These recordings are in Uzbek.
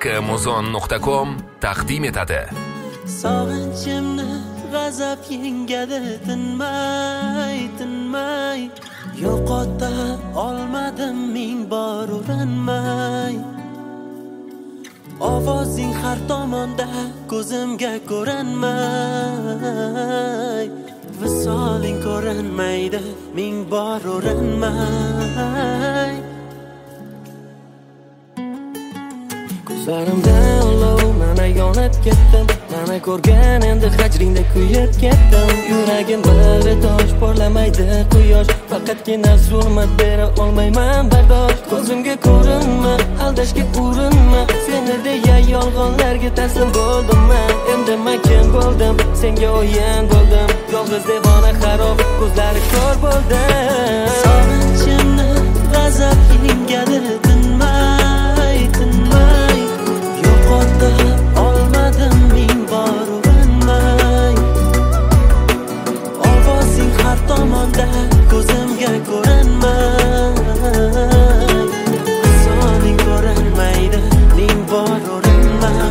muzon.com taqdim etadi. Sog'inchimni g'azab yengadi tinmay yo'qota olmadim ming bor urinmay. Ovozing har tomonda ko'zimga ko'rinmay. Visoling ko'rinmaydi ming bor urinmay. Ko'zlarimda olov mana yonib ketdim, mana ko'rgan endi hajringda kuyib ketdim. Yuragim bir tosh porlamaydi quyosh, faqatgina zulmat bera olmayman bardosh. Ko'zimga ko'rinma, aldashga urinma, seni deya yolg'onlarga taslim bo'ldim men. Endi men kim bo'ldim, senga o'yin bo'ldim. Yolg'iz devona xarob, ko'zlari ko'r bo'ldi. Sog'inchimni g'azab yengadi tinmay yo'qota olmadim ming bor urinmay. Ovozing har tomonda ko'zimga ko'rinmay. Visoling ko'rinmaydi ming bor urinmay.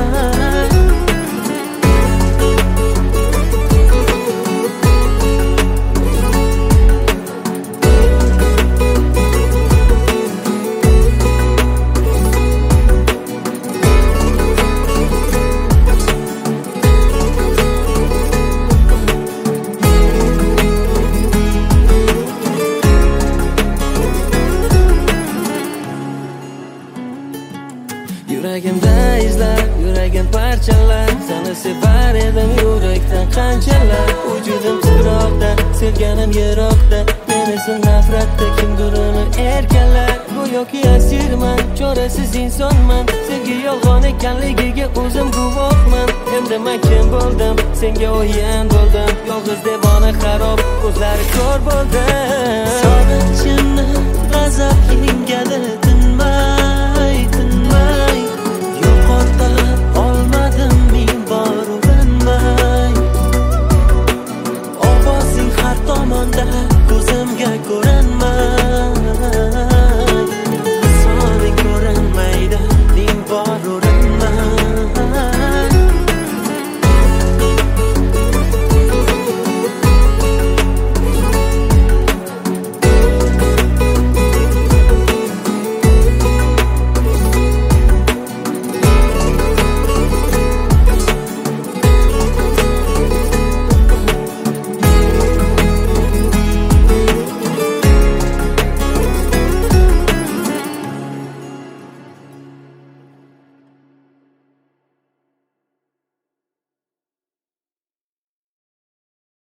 Yuragimda izlar, yuragim parchalar, seni sevar edim yurakdan qanchalar. Vujudim titroqda, sevganim yiroqda, men esa nafratda kimdir uni erkalar. Go'yoki asirman, chorasiz insonman, senga yolg'on ekanligiga o'zim guvohman. Endi men kim bo'ldim, senga o'yin bo'ldim. Yolg'iz devona xarob, ko'zlari ko'r bo'ldi.